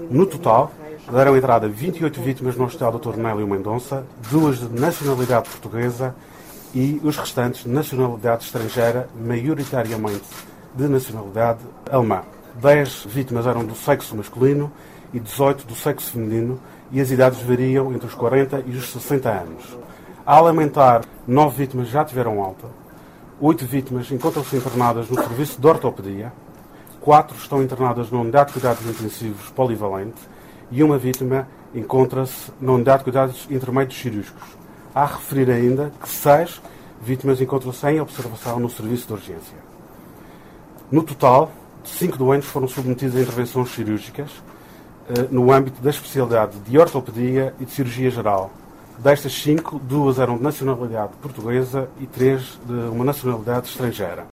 No total, deram entrada 28 vítimas no Hospital Dr. Nélio Mendonça, 2 de nacionalidade portuguesa e os restantes de nacionalidade estrangeira, maioritariamente de nacionalidade alemã. 10 vítimas eram do sexo masculino e 18 do sexo feminino e as idades variam entre os 40 e os 60 anos. A lamentar, 9 vítimas já tiveram alta, 8 vítimas encontram-se internadas no serviço de ortopedia, 4 estão internadas na unidade de cuidados intensivos polivalente e uma vítima encontra-se na unidade de cuidados intermédios cirúrgicos. Há a referir ainda que 6 vítimas encontram-se em observação no serviço de urgência. No total, 5 doentes foram submetidos a intervenções cirúrgicas no âmbito da especialidade de ortopedia e de cirurgia geral. Destas 5, 2 eram de nacionalidade portuguesa e 3 de uma nacionalidade estrangeira.